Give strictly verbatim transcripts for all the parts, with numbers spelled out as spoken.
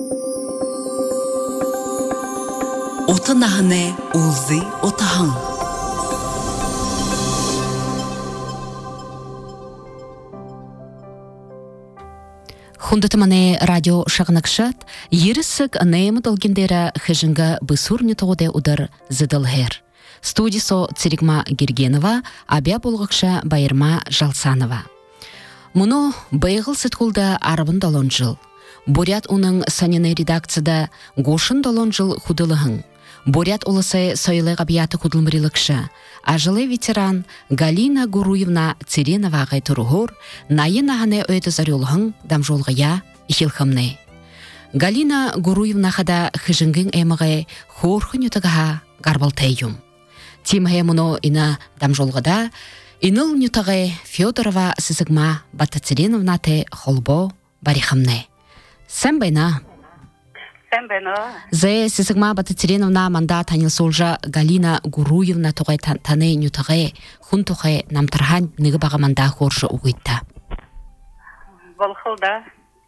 Ота нахне улзы отахан. Хундатамане радио шагнакшат, ерісік наймы долгендері хыжынға бұсурны тоғыде удар зыдылхер. Студисо Циригма Гергенова, абя болғықша Байырма Жалсанова. Мұны байғыл сыткулда арбын долон жыл. Борят оның саныны редакцияда гошын долон жыл худылығын. Борят олысы сойлы ғабияты худылмырылықшы. Ажылы ветеран Галина Гуруевна Циренова ағай тұрғыр, найы нағаны өйді зарылығын дамжолғыя ихилхымны. Галина Гуруевна қада хыжыңгын әміғай хорхын ütіғаға гарбалтайым. Тимхе мұны ина дамжолғыда иныл нютағай Федорова сызығма Бата Циреновна те холбо барихымны. Сән байна? Сән байна. Зе сызығма Бата Циреновна манда танил солжа Галина Гуруевна тоғай таны нютағай хун тоғай намтырхан ныгы баға манда хоржы уғытта. Болхылда.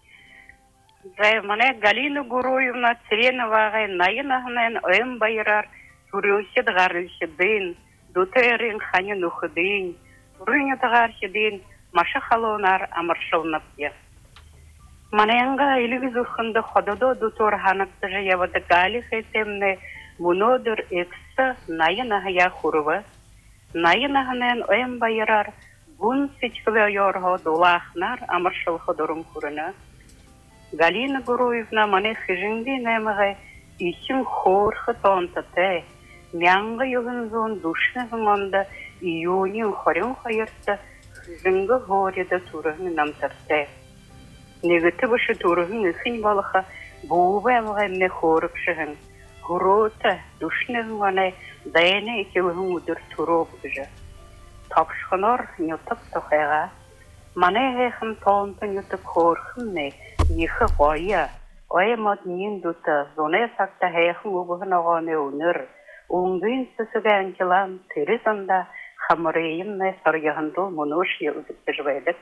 Зе мане Галина Гуруевна Циренова ағай найынағынан ойын байырар Турюсед гарылшыдын, дутерин ханин ухыдын, турыны тағаршыдын, маша халонар амыршылнып е. Манайынға илігіз ұхынды хододо дутор ханыкты жаявады гали хейтемне мұнодыр эксі найын ағая хурывы. Найын ағынан ойын байырар, бұн сечкілі ойорғы долақнар амыршылғы дұрым хурыны. Галина Гуруевна мане хыжынды нәміғай ишін хорхы тонтаты. Мянга югынзон душны зыманда июнин хорен хайырса хыжынғы ғореда турығын намтарсы. Негіті бұшы турығын үхін балыға бұғы әміғайымне хорып шығын. Ғыроты душны зыманы дайыны екеуігін үдір туру бұжы. Тапшқынор нютып тоқайға. Маны әйхім тоғынты нютып хорқымны ехі ғойы. Ойымат нен дуты зоны сақта әйхім ұбығын ағаны өнір. Оңдың сүсіген келам терезанда хамырайымны сарғығынды мұныш елдікті жібайдық.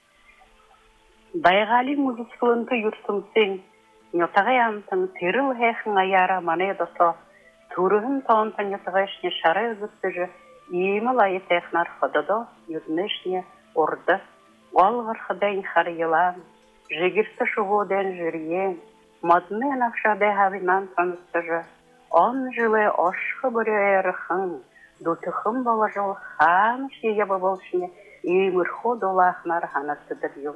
Дайғали мұзысқылынды юрсымсың, нетағай антың теріл әйхің аяра маны едоса, турығын таунтан нетағайшне шары үзікті жі, еміл айет әйхнар қыдыды, юднышне орды, ғалғыр қыдайын қары елам, жегірсі шуғуден жүрген, мадмен ақшадай хавинан танысты жі, он жылы ашқы бүрі әріхің, дұтықым бала жыл хан шеге бабылшыне емірху долақнар ханасыдыр юм.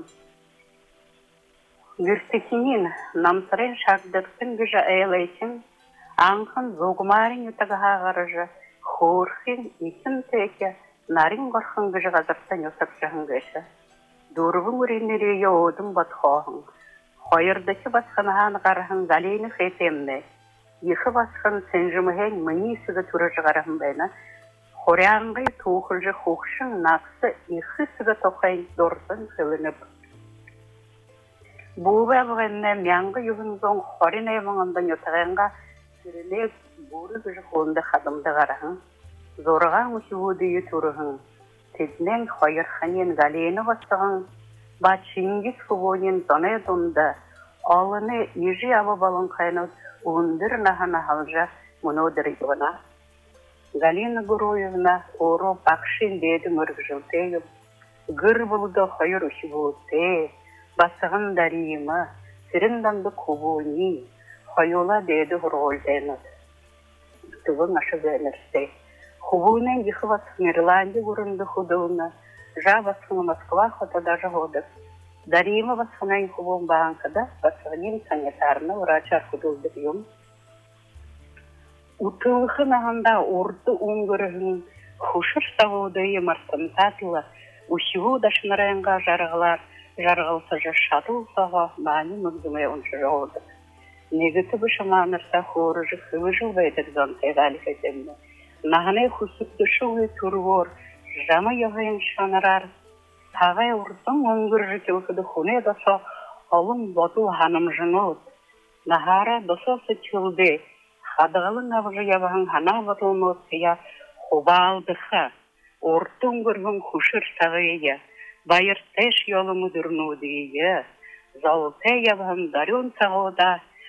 Гүрсікінен намсырын шагдықтың күжі әйлайшын, аңқын зоғымарын үтігі ғарыжы, хорхын исім тәке нарин ғарқын күжі ғазырттан өсіп жағын көші. Дұрғын үрінері еудің батқағын, қойырдығы батқынаған ғарығын ғалейні қейтемді. Ехі басқын сенжіміген мұны сігі түрі жығарығын байна, қорянғай тоқылжы қоқшын нақсы ехі сігі тоқайын дұрсын қылынып. Бұл бәбіғенне мәңгі юғын зоң қорин әйміңіндің өтіғенға сүрілек бұры күжі қолында қадымды қарағын. Зорған үшігудыйы тұрығын. Тедінен қойырханен ғалейні басығын. Ба Чингис Хубонен зоны дұнды. Алыны ежі абы балын қайнат Ундыр нахана халжа мұнодыр юғына. Галина Гуруевна оро бақшын деді мөрг жылтейім. Гыр бұлды қойыр үші бұлты. Басығын дариымы, сіріндамды кубуни. Қойола деді ғырғолдайны. Түгін ашы бәлірсей. Хубуынан ехі басығын Ирландия ғырынды худылына. Жа басығын Москва хотада жағодық. Дарима басқанайын хубуын бағанқыда басығынен санитарына врачар худылдық юм. Утылықын ағанда орды оңгырығын хушыр сағуды емарсын татылы, үшіу дашынарайынға жарғылар, жарғылсы жа шатыл саға бәні мүгдімей оншы жоғыды. Негіті бұшыманырса хоры жықывы жылбайдық зонтай ғалif етемді. Нағанай хусықты шуы тұрғыр, жамы яғайын шанырар, Тағай ұрсын оңгыр жекелкіді хуне даса алым бату ханым жынуд. Нахара даса сычылды. Хадығылың авжы ябағын хана батуынуд сия хубалдыха. Ортың көргін хушыр сағыйя. Байыр тәш yolu müdürnüdüye, zaltaya hem daryon sağoda,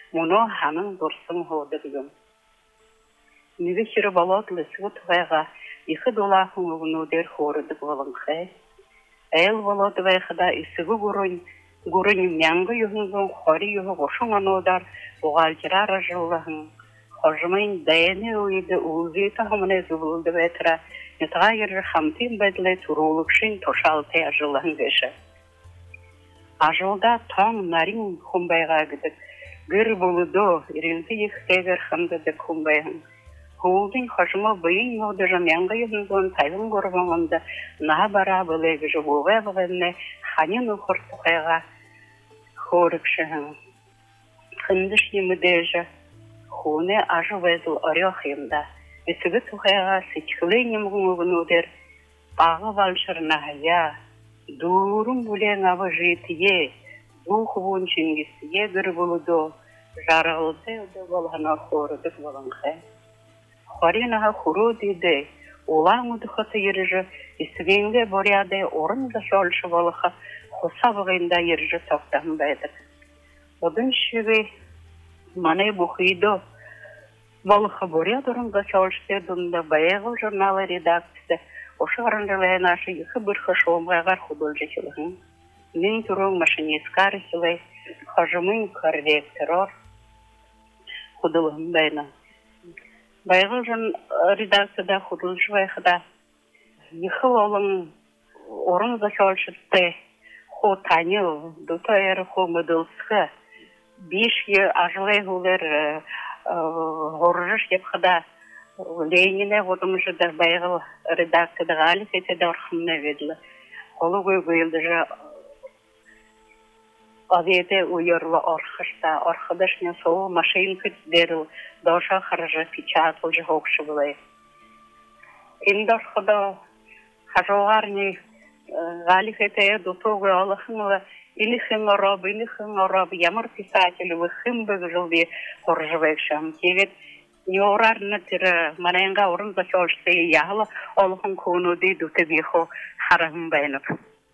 Мұны ханын дұрсын hodırgım. Nüge şiri balatlı sıvı tuğayga iki dolağın uğunu der horudık olınqay. Ayıl baladı vayxada isıgı gurun, gurun myanğı yuhungun xori yuhu qoşun anodar, buğalcırar ajıllahın. Xorjmayın dayani uydu uğuzi tahımına zıbıldı vaytıra, netağa yerri xamtin bedle turuluqşin toşaltay ajıllahın beşi. Ajılda tam narin xumbayga gidik. Gır buludu, irildi yıxtegar xamdadık xumbayın. Holding xaşıma bayın yoğdırım yanga yüzünden tayın gorbanında naha bara bılayı jıbığa bağını xanın uxur tuğayga xorıkşıhın. Xındış yemidejı xone ajı vezil aryoxyımda. Esigi tuğayga seçkili yemuğun uğunudir. Bağı valşır nahaya, durum bulen avı jetiye, bu xubun çingisiye gır buludu. Jarıldı da balhana xorıdık balınqay. Xorinaha xuru dedi, olan uduxatı yerici, isvenge boryade orun da şolşu balıqı, xusa bağında yerici toqtağın baydık. Odun şivi, manay buxuydu, balıqı boryade orun da şolşu dedunda bayağıl jurnalı redaktisi, oşu arındalayın aşı yıkı bir xışoğumğaygar xudulcıçılığın. Min turun maşineskari silay, xajımın korrektoror xudulığın bayna. Bayğılcın redaksiyada xudulcu bayxıda yıxıl olun orun da şolşıttı xo tanil, duta eri xo müdülsü, beş yı ajılay hular horjış yapxıda Lenin'e odumcu da bayğıl redaksiyada galip etede orxımına vedili. Olu goy goyıldıcı Avete uyarlı arkadaşta, arkadaşına soğuk maşin kıtderil, daşa xarajı pечатılcı hoqşı bulay. Endi arkada xajoğarni galip eteye dutuğu Allah'ın ilixin arabı, ilixin arabı, yamır pisatili ve xim bögüzül bir horjı bekşam. Kevet Nyorarını tiri manayanga orun da çalıştı yağlı Allah'ın konu dey dutu biho harahın bayanıp.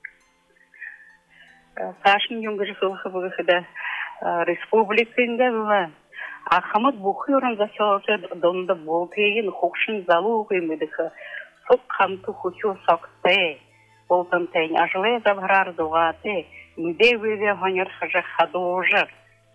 Kaşın yungıcı kılıqı bıgıda Respublikinde ve Ahmet Bukhyorun da çalıştı donda bolteyin hoqşın zalu kıymedik. Sok kamtı huçu soktu. Boltan teyn ajılaya zabharar doğatı. Müde ve hanyer xaja xadoğu.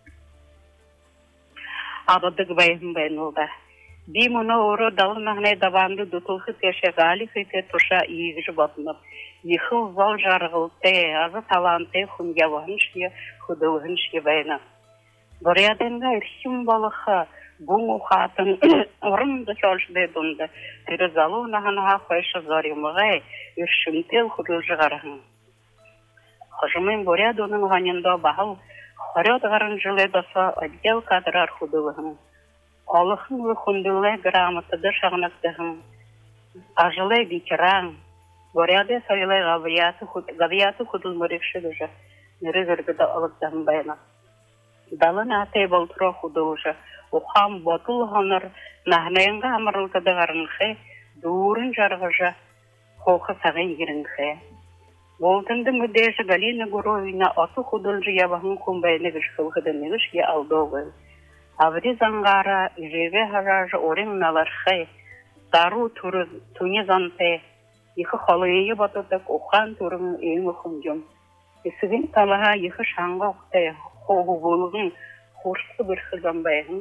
Abadık bayım bayınıldı. Bir muna oru dalın ağnay davandı dutulğu teşe gali hıte tuşa iyiğişi batınıp. Yıxıl zal jarğıltı, azı talantı xun yavanışya, xudılğınışya bayına. Buryadenga irşim balıqı, gung uxatın, orun da çalışdı donda. Tiri zalu nahanaha xoyşı zarımıgay, irşimtel xudılcı garahın. Xıжымын буряд onun ғанында бағыл, Хорят ғарын жылы даса отдел кадрар худылығын. Алықын вы хундылы грамотыды шағнақтығын. Ажылы ветеран. Буряды сайлы ғавияты худылмырекші дүжі. Нері зіргіді алықтағын байна. Далын атай болтыра худылыжы. Ухам ботыл ғаныр нахнайынға амырылтыды ғарынқы. Дұрын жарғыжы. Хоқы сағын ерінқы. Болтынды мүдеші Галина Гуровина аты худылжы ябағын құмбайны гішқылғыды негішке алдоғы. Аври заңғара, жеве харажы орын налархай, дару туне зантай, ехі қалыйы батыдық оқан турын ең ұқымжым. Есігін талаға ехі шаңға ұқтай, қоғы болығын, қорсы бір қызанбайғын.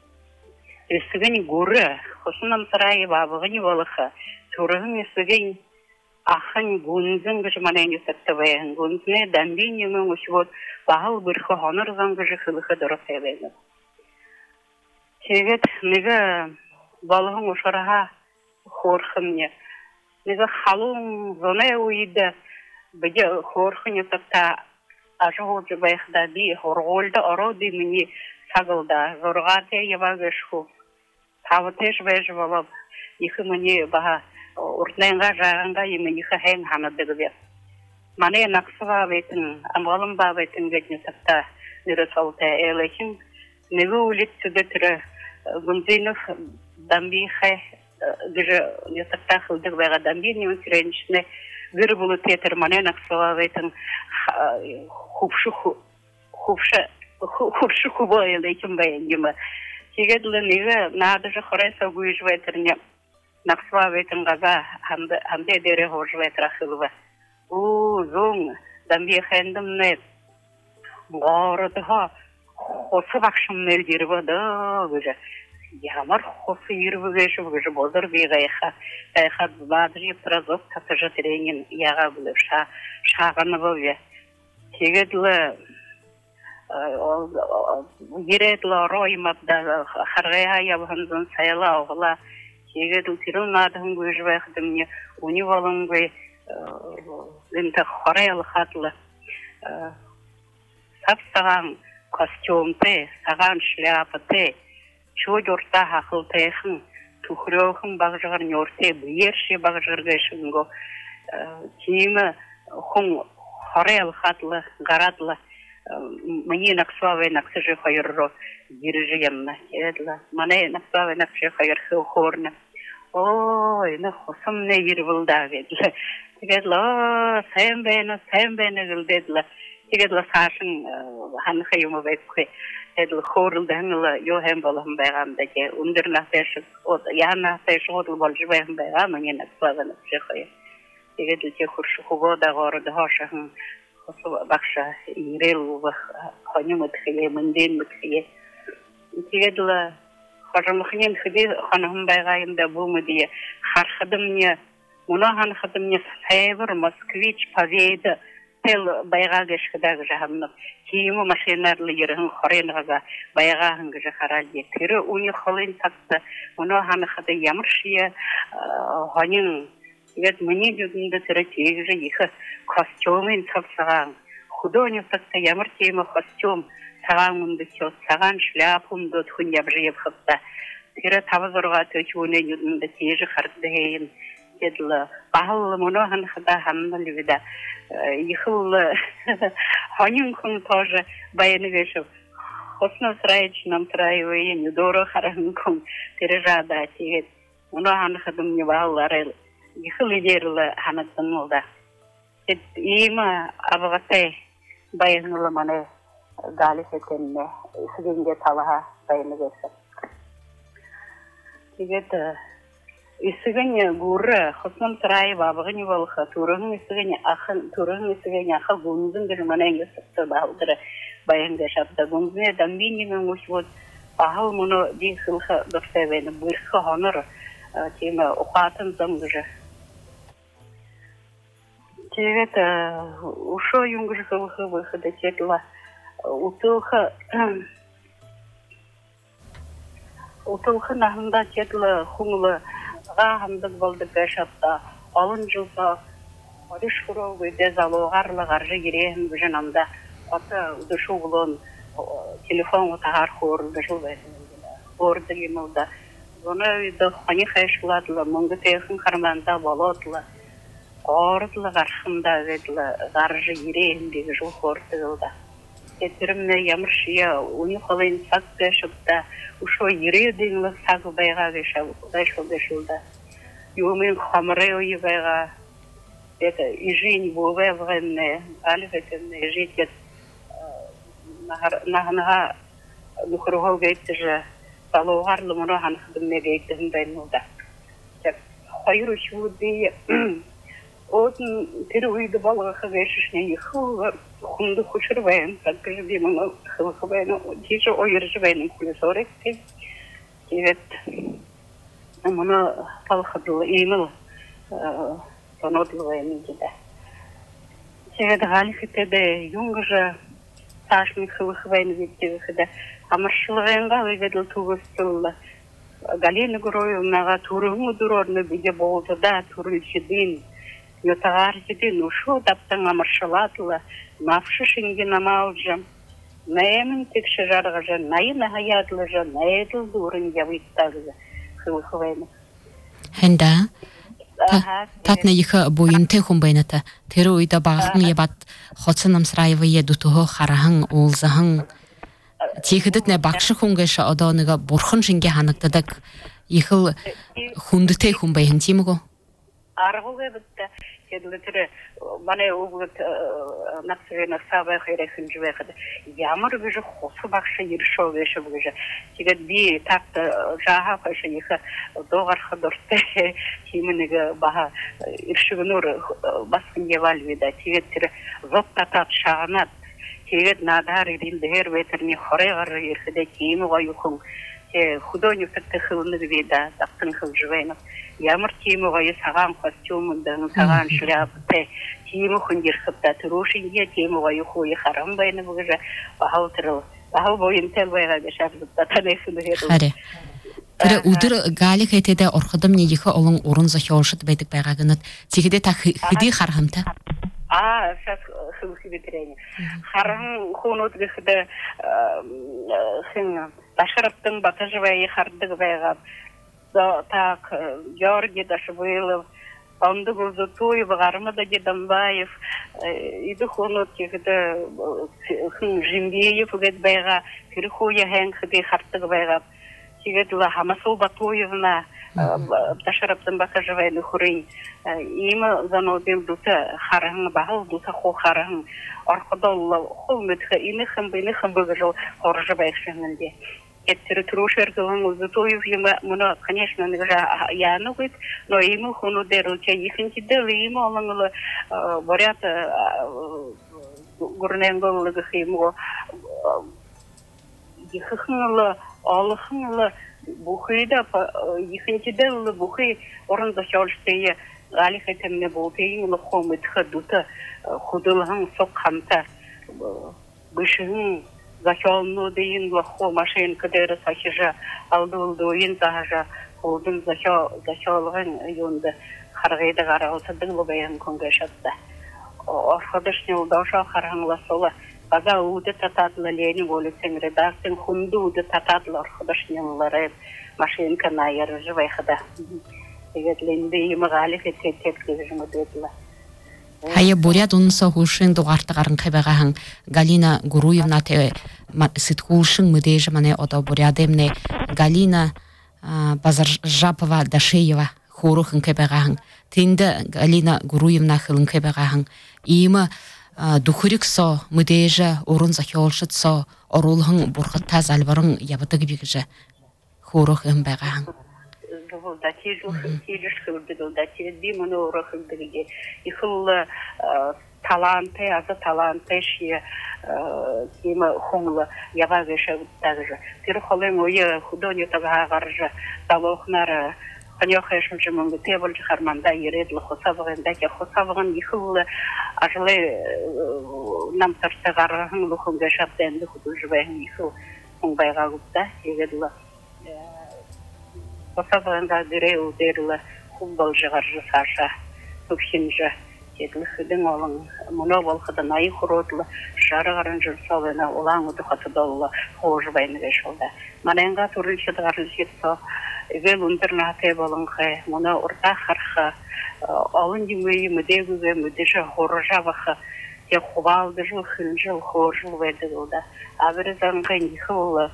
Есігін гөрі, құсынам сырайы бабығын балықы, турығын есігін Ахын гунзын гыжы манайны саттабайын. Гунзыны дамбин емін үшбот бағыл бірхі хоныр заңгыжы қылықы дұры сайлайды. Сегет, неге балығын ұшыраға қорқын не. Неге қалың зонай ойды біде қорқын есатта ажы ғолжы байқыда бей ғорғолды ұру дейміне сағылда. Зорғаты ебағы шқу. Тавытыш байжы болып, ехі міне баға Уртнайынға жағанға емені қайын хамадығы бер. Мане нақсыға бейтін, амғалым ба бейтін бетіне сақта нөрі салты әйләшін. Неге өлет сүді түрі гүнзейнік дамби қай гүжі несақта қылдық байға дамби немен сүрейіншіне гүр бұлы тетір мане нақсыға бейтін хупшы хуршы хубой лейким баянгима. Тегедлі неге надыжы хорайса гүйж вайтерне нақсва вайтын ғаза хамде дере хож вайтра хылва. У, зоң, дамбе хәндім нет. Ғарыдыға хосы бақшым мөлдері бада гүжі. Ямар хосы ерві гөші гүжі бозыр бейғайға. Айға бадыр ептіразоқ татыжы тереңін яға біліп шағаны бөбе. Тегедлі Гиредло роймабда харгая ябханзан сайла огла тегедл тирунадын гөжвэхдым не унивалыңгы инта хорел хатлы сапсаган костюмте саган шляпате чодорта хахылтайхын тухрёхын багжыгар нёрте бүйерши багжыргэшинго тиме хун хорел хатлы гаратлы Мне наксваве наксыжи хайрро дирижемна едла. Мане наксваве наксыжи хайр хохорна. Ой, на хосам не ирвылда ведла. Тегедла сэмбена сэмбена гылдедла. Тегедла сашын ханхаюма векке. Едла хорылдангла йохем балам байгамда ке ундерна фэш от яна фэш отл болж байгам байгам мне наксваве наксыжи хайр. Тегедла те хуршу хубода город хашахын бақша ирел ханю мытхие мынден мытхие тегедла хажамхнен хиде ханам байгайында бумыдие хархадымне муна ханхадымне сайбыр москвич поведа тел байгагеш хидаг жахамны кийимы машинарлы ерин хоренга байгагын жахаралде тире уни холын такта муна ханхады ямыршие ханин Ведь мне людям тире же их костюмы саган. Художник так-то ямар тема костюм саган мунды чё саган шляпум дот хунябжиев хапта. Тире тавазорга төчуне людям тире хардейн дедла бахал монохан хада хамна livida. Ихул ханин кун тоже баяны вешев. Хосно сраич нам траевые недоро харан кун тире жада тире. Монохан хадам не бахал Ихлидерлы ханаттан молда. Эт има абагате баянлы мане галис этенне сигенге талаха баяны геса. Тигет исигене гуры хоснам сарай бабыгыны болха турын исигене ахын турын исигене ахы гундын гыр маненге сыкты балдыры баянга шапта гундне дамбиннен мушвот ахыл муну дихылха дөрсевен бирха ханыр тема оқатын замгыжы. Тегет ушо юнгыжы выхода тетла утылха утылха нахында тетла хумлы гахымдык болду бешапта алын жылса ориш хуровы дезало гарлы гаржы гирем бжанамда ата душу булон телефон тагар хорды жылбай борды лималда Оны да хани хайшладла мөнгө техин карманда болотла ордла гархында ведла гаржы иреендеги жол хортылда этеримне ямыршия уни холын сакка шыпта ушо иредиңла сак байга геша дайшо гешулда юмен хамре ойбайга это ижин бове врене алифетне житет нахнага нухрого гейтже Салогарлы муна ханхдымне гейтен беннуда. Тек хайру шуди отн тире уйды балга хагешишне иху хунду хушурвен так же муна хвахвен тиже ойржвен кулесорек ти. Тивет муна палхадыл имел тонодлвен диде. Тивет галифетеде юнгжа Ташмин хвахвен виттевхеде Амаршылыгынга ведел тугустулла. Галина Гуроевнага туруму дурорны биге болду да туручидин. Йотагарчидин ушу таптан амаршылатла. Навшы шинген амалжам. Наемин текші жарғажа, найына хаятлыжа, найдыл дурын явиттагыза. Хвахвен. Хэнда татна иха буйынты хумбайната. Тэру уйда бағын ебат хоцынам сраевы едутуғы харахан олзахан Тихедет не бакшы хунгеша одоныга бурхан шинге ханактадак ихыл хундыте хумбайын тимуго? Аргуге бітті. Kedletire bana uğut naksırına sabah hayresin cüvekede. Yağmur gücü xosu bakşı yirşo veşi bu gücü. Tiget bir takta jaha paşa yıka doğar xadırtı kiminige baha irşiğinur baskın yeval vida. Tigetire zot tatat şağınat. Tiget nadar edildi her veterni xore garı yirkide kimi gayukun. Художник тахылны вида, тахтын хылжывайнов. Ямыр тиму гайы саган костюмындан, саган шляпты, тиму хундир хыпта турушинге, тиму гайы хуй харам байны бугыжа, бахал тырыл. Бахал бойын тел байга гешар зыпта танайсыны хеду. Харе. Тірі удыр галі кайтеде орқыдым негіхі олың орын захиолшыт бәйтік байғағынат. Тегеде та хыди хархамта? А, сейчас хылхи бетерейні. Харам хунут гыхыды хын Ташырыптың батыжывайы хардығы байғап. Так, Георгий Дашвылов, Панды Гузу Туев, Гармада Гедамбаев, иді хунут кегіді хын Жимбеев үгет байға, Кирихуя хәңхіді хардығы байғап. Тегеділа Хамасыл Батуевна, Ташырыптың батыжывайны хұрын. Имі занодым дуты харың, бағыл дуты ху харың. Арқыдалла хул мүтхі, ині хым бейні хым бұғы хоржы байқшыңынде. Кеттері тұрушердіғын ұзы тойып емі, мұны, конечно, яны ғыд, но емі хуну дәрілче, ехінчіді емі олыңылы борят ғұрнәңгілігі емі ехіғынылы, алықынылы бұхыйда, ехінчіді бұхый орынды шалштайы ғалі қайтымны болтайыңылы хомытқы дуты худылығын соқ қамта бұшығын Захёлну дейін лохо машин кадері сахижа алды-алды ойын захажа холдың захёлығын юнды қарғайды қарағылсыдың лұбайын күнге шатты. Орқыдышны ұлдауша қарғыңла солы база ұды татадылы лені болысың редактың хунды ұды татадылы орқыдышны ұлары машинка найыры жывайқыда. Егетлінді емі ғалі кетет-кеткізі жұмы деділі. Хайя бурят унса хушин дугартагарын кайбагахан Галина Гуруевна те ситхушин мыдеже мане ода бурядемне Галина Базаржапова Дашеева хорухын кайбагахан тинде Галина Гуруевна хылын кайбагахан има духуриксо мыдеже орун захиолшытсо орулхын бурхатта залбарын ябытыгы бигже хорухын багахан да тижу тижу хылды да тиди моно орохылдыге ихыл таланты аза таланты ши кима хонла ябагыша также тир холем ой художник тага гаржа талохнар Конечно же, мы тем харманда ередло хосавын да ке хосавын ихыл ажлы нам тарсагарын лухунга шаптен художвен ихыл байга гупта ередло Хосавын да дереу дерло хубал жыгаржы саша көкшинжа Тетліхідің олың мұны болқыдан айы құротлы жарығарын жүрсалына олаң ұды қатыдолы қоғыжы байны бешілді. Манайынға тұрылшыды ғарылшетті вел ұндырнаты болыңғы мұны ұрта қарқы олын демейі мүдегігі мүдежі қорыжа бақы те құбалды жыл хынжыл қоржыл бәді болды. Абірі заңғы нехі олы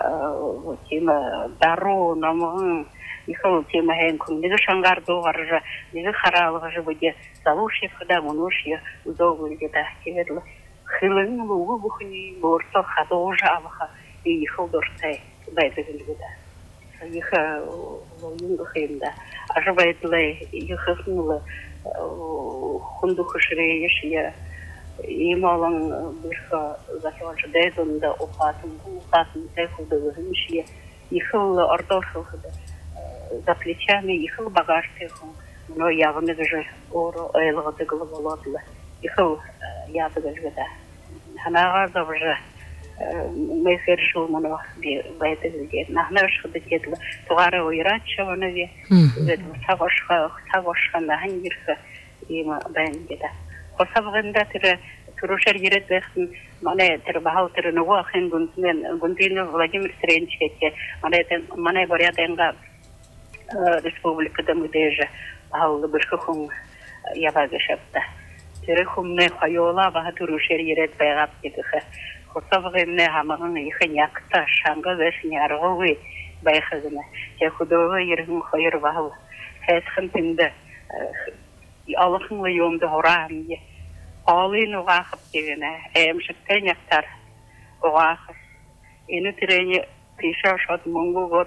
дару намығын Ихал тема хэн күн неге шангар доғаржа, неге қаралығы жыбыде залуши қыда мұнушия ұзоғылге да кеверілі. Хылың луғы бұхыни борса қадоғжа авыға ихал дұрсай байдығылге да. Иха луынғы қиында. Ажыбайдылай ихысынылы құнды күшірей ешия ималың бірқа захиваншы дайдында оқатын, оқатын тайқылды ғымшия. Ихал ордошылғыда. За плечами ихал багажтыху, но явно даже оро элгоды головолодлы. Ихал ядыгы жгда. Ханага завжа мехер жыл мұны байдыгыге. Нахна шыды кетлі. Туғары ойрат шаванове. Сағошқа, сағошқа нахын бірхі ема байынгеда. Қосавғында түрі Турушар ерет бәхін, мане тір бағал түрі нұғы ақын гүндіні Владимир Сыренчекетке. Мане барядайынға республикада мүдежі бағалы біркі құң ябағы шапта. Түрі құмны қайола баға турушар ерет байғап дегіғі. Қосавғымны хамағын иқы някта шаңғы бәсіне арғауы байқығыны. Те құдығы ерігін қойыр бағыл. Қайсқын тінді Алықынлы емді ұрам е. Алын оғақып дегені, әмшіктен яқтар оғақып. Ені тірені пиша шат мұңғы ғот,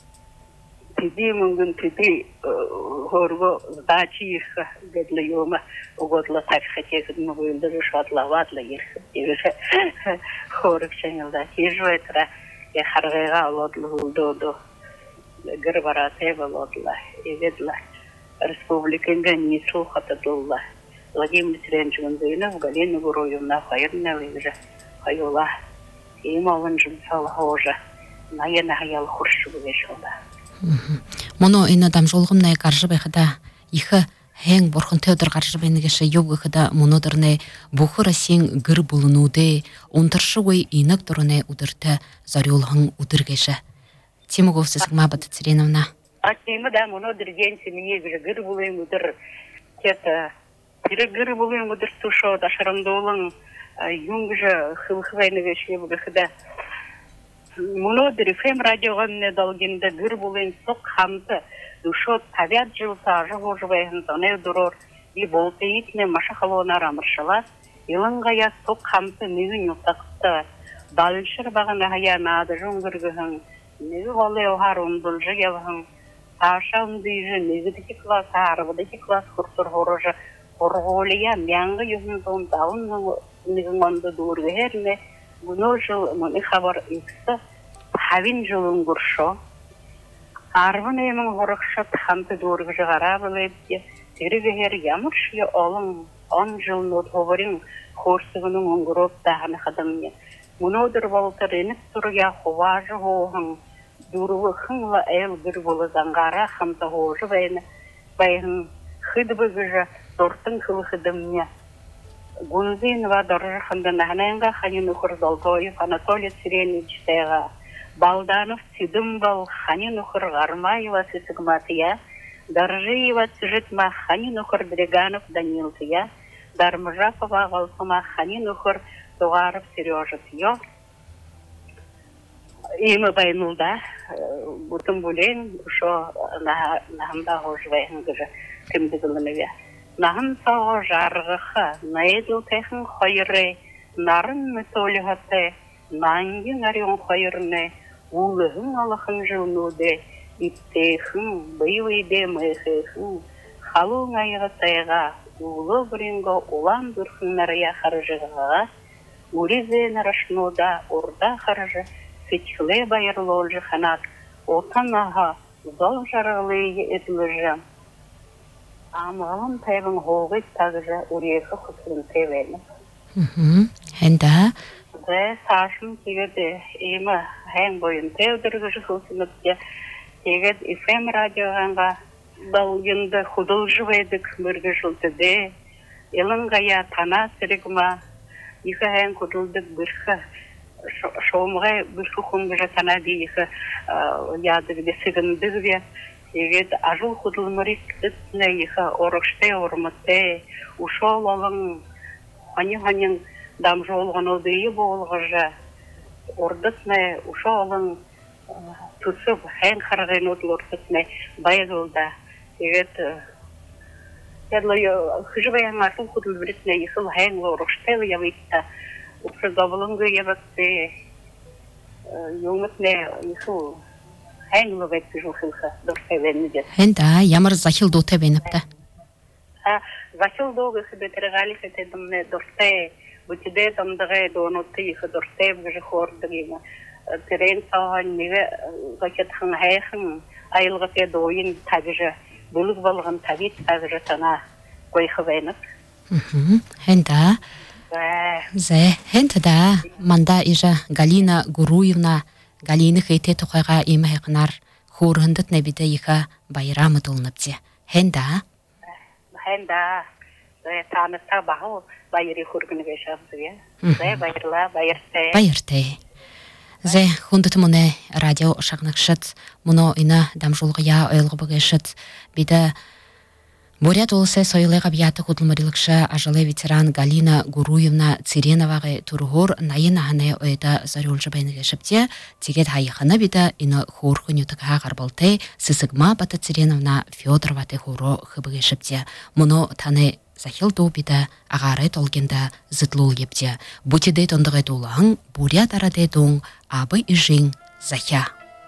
пиди мұңгын пиди ғорғы здачи еқі гедлі емі оғотлы тапшқа тегін мұғылды шатла ватлы ерқіп дегіші қорық шаңылда. Тежу айтыра қарғайға алодлы ғылды гір бараты болодлы, еведлі. Республиканга не слухатадулла. Владимир Теренчеван Зейнов, Галина Гуруевна, Хайрна Вижа, Хайула. И малын жымсал хожа. Найена хаял хуршу вешалда. Моно ина дам жолгымнай каржы байхада ихы хэң борхон Теодор каржы байнагеша йогыхада монодырне бухыра сен гыр булынуде онтыршы ой инак дұрыне удырты зарюлхың удыргеша. Тимогов сізг мабаты Цереновна. А тема да моно диргенси мне гыр булын удыр кета гыр булын удыр сушо да шарандолын юнгжа хылхвайны веше бугыхада моно дирфем радиоганне далгенде гыр булын сок хамты душо табят жылса жогожвайын тане дурор и болтеитне машахалона рамыршала илынга я сок хамты мигин юктакта далшыр багана хаяна да жонгыргыһын неги голе харун булжы явын Ашам дижи негидики класс, арвадики класс курсор хорожа хорголия мянга юхын сон таун нигманда дурге херне буно жыл мыны хабар икса хавин жылын гуршо арван эмин хорокша хамты дурге жагара билетке тереге хер ямыш я олын он жыл нот говорин хорсыгынын оңгороп таганы хадамне мунодыр болтар энис турга хуважы хоғын Дуру хыңла әйл бір болы заңғара хамта хожы бәйіні бәйін хыды бұгыжа дұртың қылы хыдымне. Гунзин ва дұржы хындан әнәңға ханин ұқыр Золтоев Анатолий Циренич тәға. Балданов Сидым бал ханин ұқыр Гармаева Сысыгматыя. Даржиева Цжитма ханин ұқыр Дреганов Данилтыя. Дармжапова Галсыма ханин ұқыр Туғаров Сережетьё. Има байнулда, бутын булен, шо нахамда хожвайын гыжы кімдігілініве. Нахам сауға жарғықы, найдыл тәхін қойыры, нарын мүтоліғаты, наңген арион қойырыны, улығын алықын жылнуде, иптейхін, бейвейде мэйхейхін, халуң айғы тайға, улы бірінгі улан дұрхын нария қарыжыға, уризен арашнуда урда қарыжы, Сечхле байырлолжы ханат, отанаға зол жарғылығы етіліжі. Амалым тәйбін хоғыз тағыжы үрейкі құсылын тәйбәлі. Хэнда? Зә сашым тегеді емі хэн бойын тәудіргіжі құсынытке тегед эф эм радиоғанға далгенді худылжы бәйдік мөргі жылтыде. Еліңғая тана сірігіма, екі хэн құдылдық бірхі. Шоумгай бышку хунгжа санади их яды где сыгындыгве егет ажул худулмарик тытне их орокште ормате ушол олың хани-ханин дамжолғын одыйы болғыжа ордытне ушолың тусып хэн харғын отлортытне байгылда егет ядлы хыжбаян ажул худулмарикне их хэн орокште явитта Упшы добылыңғы ебәкте юңытне ису хәңлі бәкті жылқылға дұртайвенні дед. Хэнда, ямар захил доте беніпті? Захил доғы бетірғалі фетедімне дұртай, бұтіде тамдығы донутты ехі дұртай бұжы хордығы. Терен сауған неге ғакетхың хайхың айылғы фед ойын табижы, бұлық болған табит табижы тана қойқы бәйніп. Хэнда, Зэ, хэнтада манда ижа Галина Гуруевна Галины хэйте тухайга има хэкнар хуурхындыт набида иха байрамы толнапте. Хэнда? Хэнда. Зэ таныста бағыл байыры хургыны бешапсыге. Зэ байырла байырте. Байырте. Зэ хундыт муне радио шагнакшыт, муно ина дамжулгая ойлғы бігешіт. Бида Бурят олысы сойлыға бияты құдылмарылықшы ажалы ветеран Галина Гуруевна Циреновағы тұрғыр найын ағаны ойда зарюлжы байныға шыпте, тегет хайықаны биді ины хурғы нютыға ғарбалты сысығма баты Циреновна Федороваты хуру хыбығы шыпте. Мұны таны захил биді ағары толгенда зытлул епте. Бұтеде тондығы дулағын бурят арады доң абы ижин захя.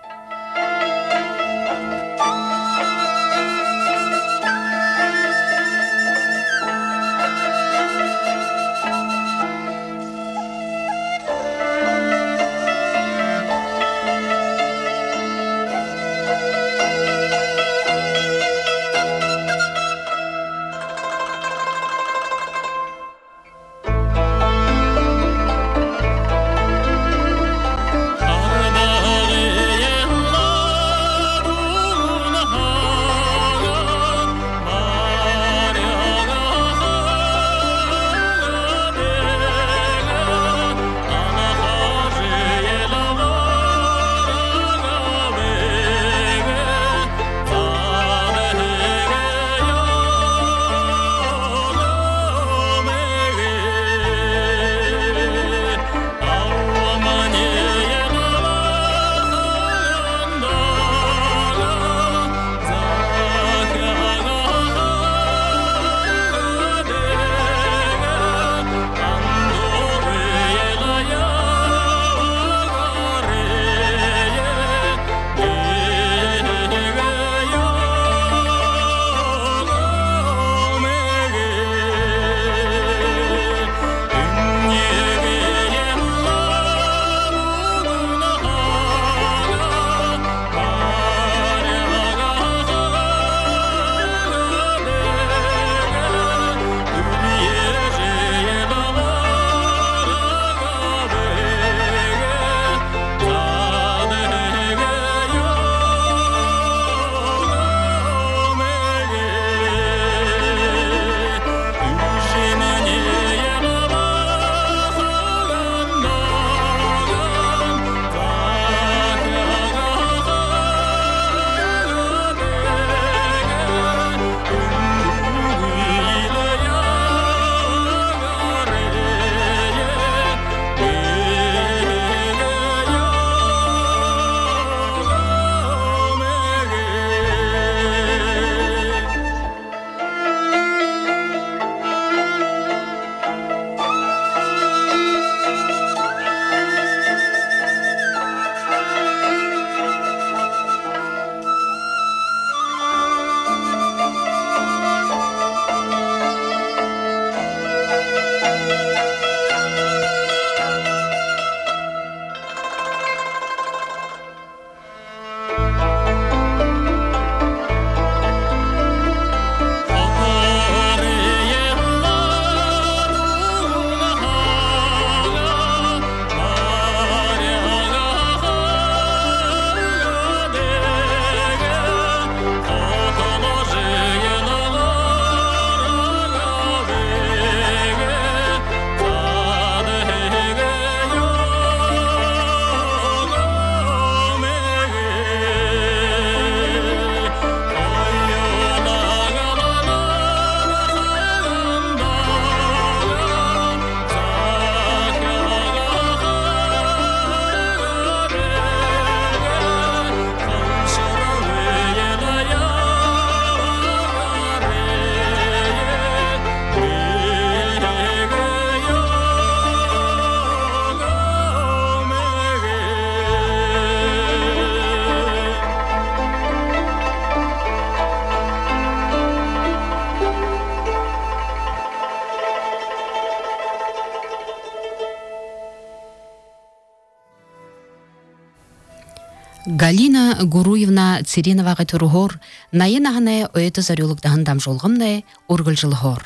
Галина Гуруевна Циреновағы тұрғыр, найын ағыны өйті зарюлықтағын дамжолғымны орғыл жылғыр.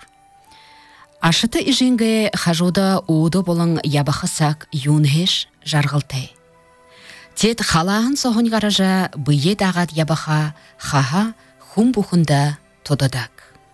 Ашыты ижинге хажуда уды болың ябақысак юнхеш жарғылты. Тет халағын соғын ғаража бұйе дағат ябаха хаха хум бұхында тодадак.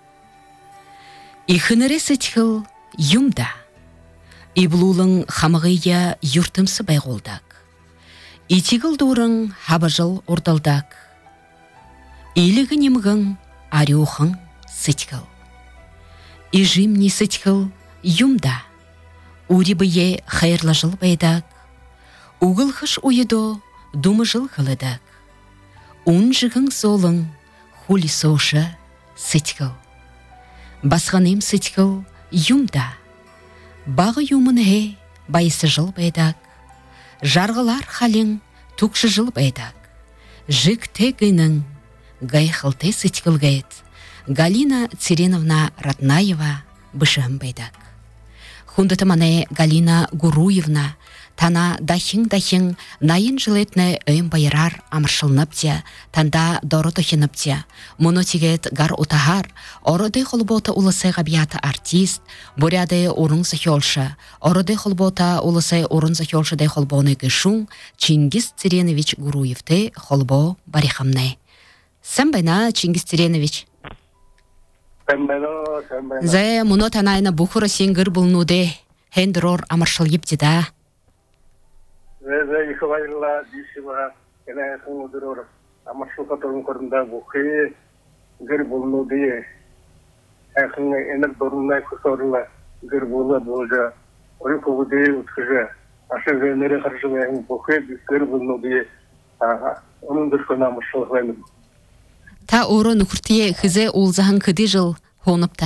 Ихыныры сетхіл юмда. Иблулың хамығыя юртымсы байғолдак. Итигіл дұрың хабажыл ордалдак. Илігі немгің арюхың сытькал. Ижимни сытькал юмда, ури бие хайрлы жыл байдак, угыл хыш уйдо думы жыл қылыдак. Ун жығың солың хули сошы сытькал. Басғанем сытькал юмда, бағы юмын хе байсы жыл байдак, жарғылар халың түкші жыл байдак. Жик тегінің гайхылты сытькал гайд. Галина Цереновна Ратнаева бышым байдак. Хундыты мане Галина Гуруевна тана дахин-дахин найын жылетне өйм байырар амыршылныпте, танда доры тұхыныпте. Мұны тегет гар утахар, ороды холбота улысы ғабията артист, буряды орын захёлшы, ороды холбота улысы орын захёлшы дай холбоны гышун Чингис Церенович Гуруевты холбо барихамны. Сәм байна, Чингис Церенович? Зая мұны танайна бұқыры сенгір бұлнуды, хендірор амыршыл епдеда. Зая ихвайла дишива, кена яқын ұдырор амыршыл қатырын көрінда бұқы гір бұлнуды, яқын енір дұрынай күсорыла гір бұлы бұлжа, ұры көбуді ұтқыжа, ашы зәйнері қаржыл яғын бұқы гір бұлнуды, оның дұркын амыршыл ғайным. Та оры нүкіртие хізе олзағын кіді жыл хоныпта?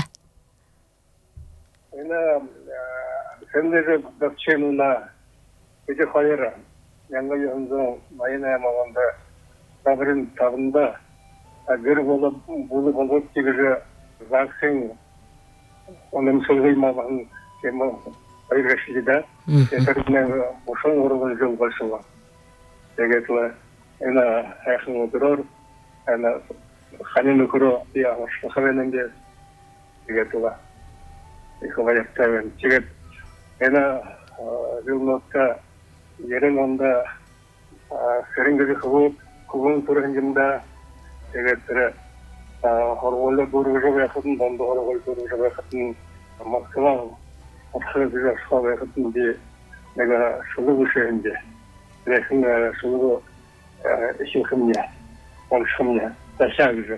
Ена, сәндері дақченуна өте қайыра. Яңға еғінзің майына ямағанда тағырын тағында гір болып болып тегіжі зақсың оның сылғай мағын кемі айырғашыды. Әтірінен ұшын орығын жыл башыла. Дегетлі, ена әқын отырар, ена ханин укро я шахавененге дегетла иховаяктавен чигет ена жылнотта ерен онда серингеге хуб кугун тургенда дегетре хорволе буружо яхтын бонда хорвол буружо яхтын максимал отхызга шхова яхтын ди нега шулу шенде лехин шулу ишихмня он шумня ташагжы.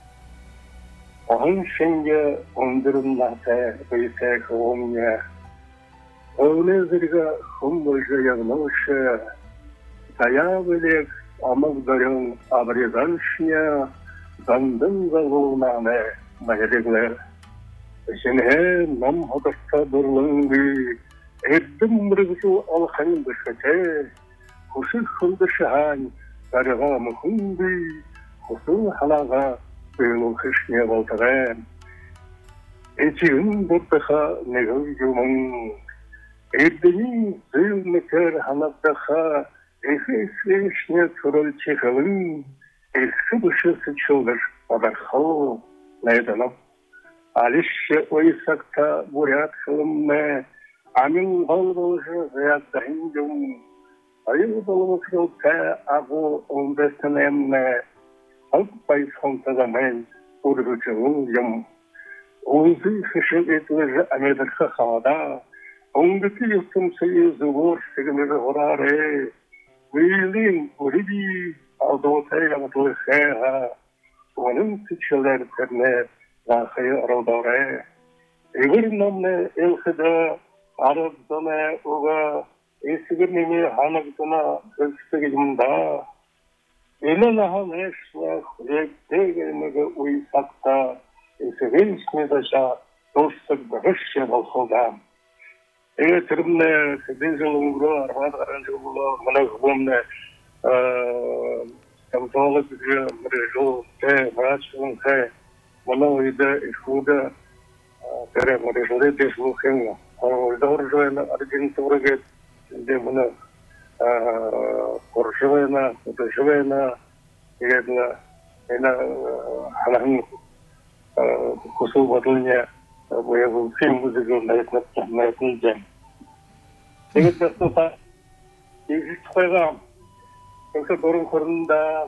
Он шенге ондырынлата бейсек омня. Оуле зырга хумбольжа ягнаушы. Тая вылек амалдарың абрезаншня. Зандың залуынаны майреглер. Сенге нам хотаста дурлыңды. Эрдім мұргызу алхан бішкете. Хушық хылды шахан. Дарыға мұхынды. Құсыл халаға бөлің күшіне балтырын. Әтеуін бұрдыға негіл жүмін. Әрдіні зілмекер ханабдаға әсі-әсі-әшіне тұрыл чекілін. Әсі бұшысы чылдыр бадарқыл найданып. Алишше ойсақта бурят қылымны. Амин ғалбылжы ғаяттайын жүм. Айыл болымықылта ағу оңдасынымны. Алпай сонтазамен ургучуң юм. Оңды хышыл етілі әмедірқы қалада. Оңдыки юстым сөйі зуғыр сігімізі ғырары. Өйлін ұрыди алдоғытай ағытылы қайға. Оның сүтшілер кірне ғақайы ұрылдары. Егір намны елхіді арыздыны ұға. Есігір неме ханығдына өксігі юмда. Елен ағын әшіла құлектегімігі ұйсақта, есігеншіне даша достық бірішше болсылда. Еге түрімні сіздің жылың ғыру, армад ғаран жылығы, мұны ғылымны самталы бүгі мұры жыл қэ, мұрат жылың қэ, мұны ұйды ішуді кәрі мұры жылы деш мұхен, ұйдағыр жойны арген тұғыры де мұны Коршевена, Уташевена, Егедна, Ена Ханахин Кусул Батуня, Боеву фильм музыку на этом день. Егедна Ступа, Егжит Хойгам, Кокса Дорун Хорнда,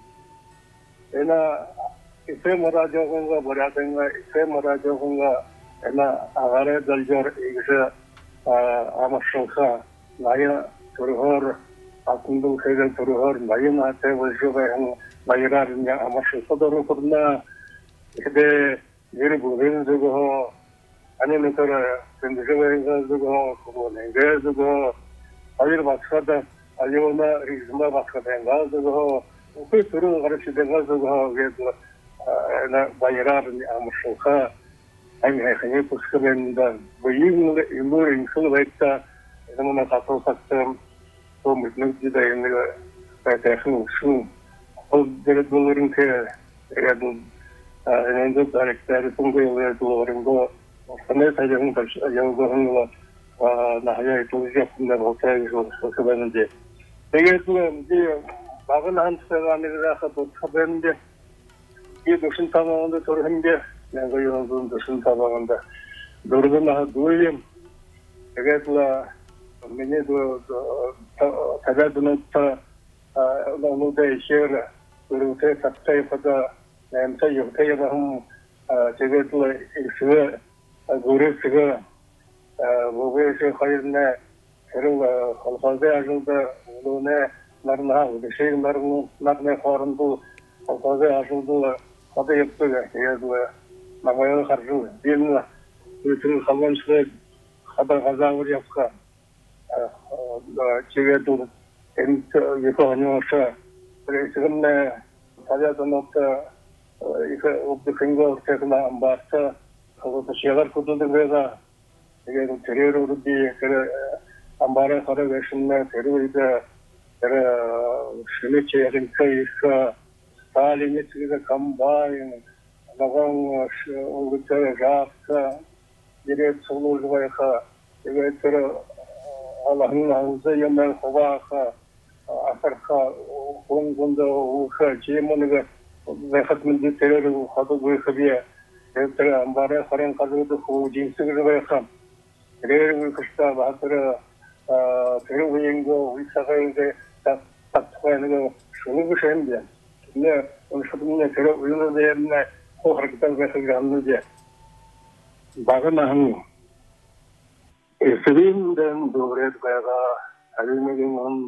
Ена Исема радиогонга, Борятенга, Исема радиогонга, Ена Агаре Дальжор, Егжа Амашалха, Ная Тургор, Акундул Хегел Тургор, Майна Тевел Жувен, Майрарня, Амаши Содору Курна, где Geri bulayın zugo. Anne kara kendisine zugo. Kubone zugo. Hayır başka da ayona rizma başka da zugo. Bu türlü karşı da zugo. Na bayrar amışılka. Aynı hayatı puskabenden. Bu yıl yıllar inşallah bekta. Zaman katıl sattım. Bu mutlu da yani teknik şu. O devletlerin ki yani eninde direktörü funguyorlar doların bu. Sana sayın baş yavrularla nahaya ettiği bunlar ortaya çıkıyor diye. Peki diye bakın hanımefendiler hakkında haberinde bir düşün tamamında sorunca ben de yolun düşün tamamında durduğuna duyayım. Peki beni de tabii da onu da işler durursa tabii fazla hem de yok tabii hem çevrede işe görüşüyor bu bir şey hayırına herhalde halkada yaşında onu narına bu şey narına narına falan bu halkada yaşında hadi yapıyor yani namaya karşı değil bütün halkın haber kazanır yapsa çevrede en yıkanıyorsa resimle tabiatın nokta 이거 없는 거 제가 안 봤어. 그것도 제가 그것도 내가 이게 데려로 우리 그래 안 봐라 하러 계신네 데려이다 그래 실내체 행사에서 스탈린이 지금 감바인 나강 우리가 잡사 이래 솔로즈가 이게 들어 알라는 한자 연말 호바가 아사카 공군도 우카 지문가 वैखत में जो तेरे को खातो कोई खबिया तेरे हमारे खरें खातो तो खो जिंस के रहे खाम तेरे को कष्टा बात तेरे तेरे को यंगो विचार के तब तब कोई ना शुरू को शेम दिया ने उन सब ने तेरे को यूं दे ने हो हर किताब में से जान दिया बागा ना हम इसलिए दिन दोरे का अभी में हम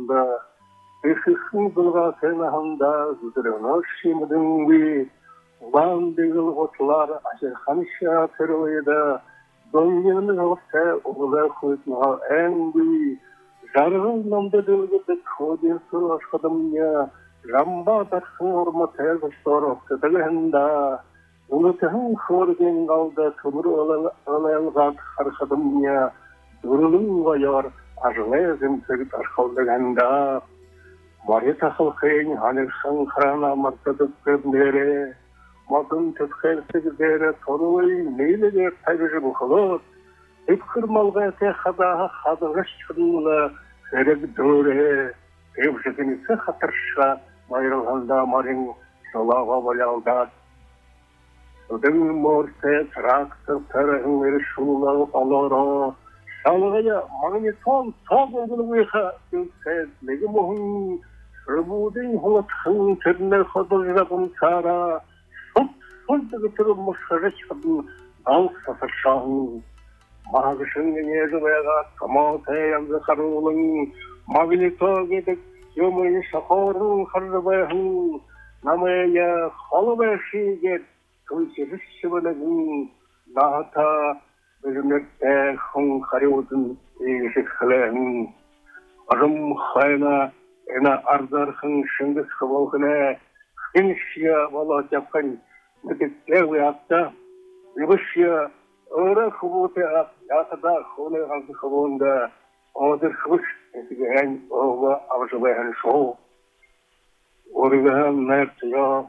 Исхин булга сена ханда зүдрөнө шимдинги бандыгыл готлар ашер ханша теройда доньяны госе ула хуйтна энди жаргын намда дөлгөдө кодин сураш кадамня рамба тархорма тел сторов тетеленда унутун хорген галда тумру алалгат хархадамня дурулун гояр ажлезим сегит ашхалдаганда Marita halkın hanırsan krana martadıp göndere, madın tütkersi dere torulayı neyle der tabici bu kılıp, hep kırmalga te hadaha hadırış çıkınla serek döre, evşekin ise hatırşa bayrılganda marin şolağa balyaldat. Ödün morse traktör terehin veri şulağı alora, şalgaya magneton sağ olduğunu uyka gülsez negi muhun, Рыбудың холодхын түріне қодылжағын сара, сұлт-сұлт тұрып мұшқыры шығын ал сатыршағын. Мағышын генегі байға қамал тәйямды қарулың, магнито кедік өмірін шақорын қаржы байғын, намайя қалы байшы егер көйсеріс шыбынығын, нағата бүжімекті құн қариудың егішік қылығын. Арым қайна Ena ardarxın şındıs kıvalgına xinşya valla yapkan müdetler yapta yıvışya öğre kıvıtı yakada kıvını halkı kıvında odur kıvış etigen oğla avcılayan şoğu orıgahan mertiya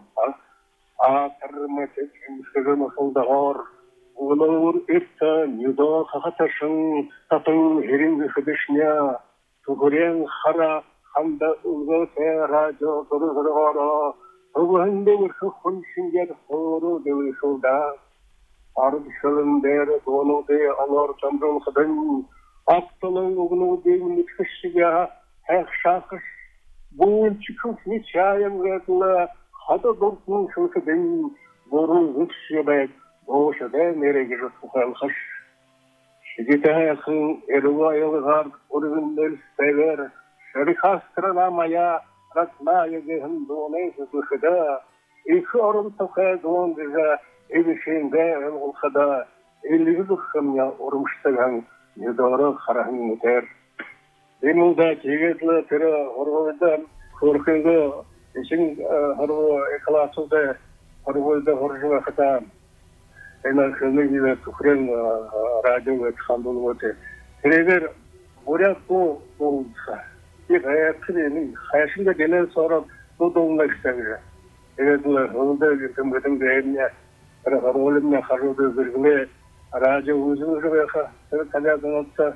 ağırmete kimsege nasıldağır Uğulur ifta nüda kağataşın tatın heringi kıdışnya tuğuren xara Hamda ulga se rajo durugara, Tugahinde vursu khunşingar soru devişulda, Arık şalın dere donu de alor çamrul kıdın, Aktalın uğunu deyim nütküşüge, Hek şakış, buğun çıkıp niçayem gâtla, Hada dortun şulkıdın, Vurun züksübek, Boğuşa de neregir tuhalkış. Şidite yakın eruvayıl gard, Urgundel sever, Şerikastranamaya ratmaya gehindone zıdıkıda, İki orun toka doğunduza, Eğişinde olsa elli kımya ormuştagan yedara karahın öter. Benim de çegetli tere horvada korkungu için horvo eklasında horvada horjuma kata. Ena kılını gibi tukren radyo ve kandolu öte. Terever buraya bu olsa. Bir hayatının hayatında gelen sonra bu dolma istedir. Evet bu orada gittim değerine Rolümle harcadığı zırhlı aracı uzun süre kadar kalıyordum olsa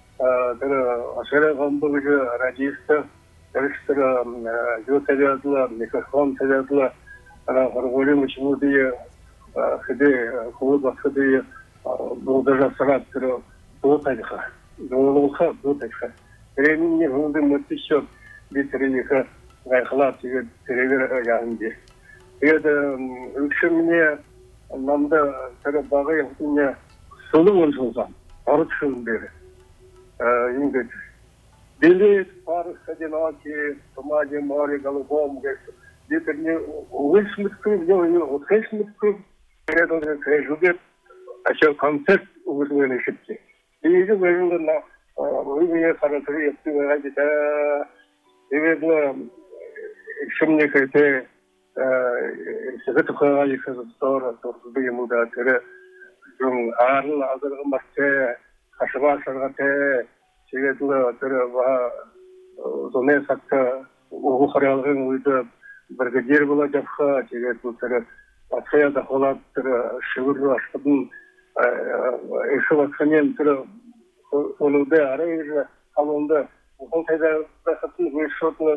aşırı kambıcı aracıysa yarıştıra yol tecrübeler mikrofon tecrübeler rolüm için diye hadi kuvvet vakti diye burada sanatları bu tarihe doğrulka bu tarihe benim yılında müthiş bir tarihe gayhalat gibi tarihe yani ya da ülkemine anlamda tabii bağı yapınca solu olsa artışın biri. İngiliz. Dili Paris kadınaki, Tomaji Mari Galibom geçti. Dikeni uğraşmıştım, yok yok, uğraşmıştım. Nereden tecrübe, aşağı konsept uğraşmaya çıktı. İyice böyle na, uyumaya karakter yaptı ve hadi de, evet bu şimdi kayıtı Sıkı tıkığa yıkızı sonra tortudu yılda tere Jung ağırlı azırgı maçı kaşıva şargıtı çegetli tere vaha zonaya sakta uğu haralığın uydu birgadir bula japka çegetli tere ataya da holat tere şıvırlı aşkıdın eşi vaksanyen tere oluda arayıcı halında bu kadar da satın bir şortlu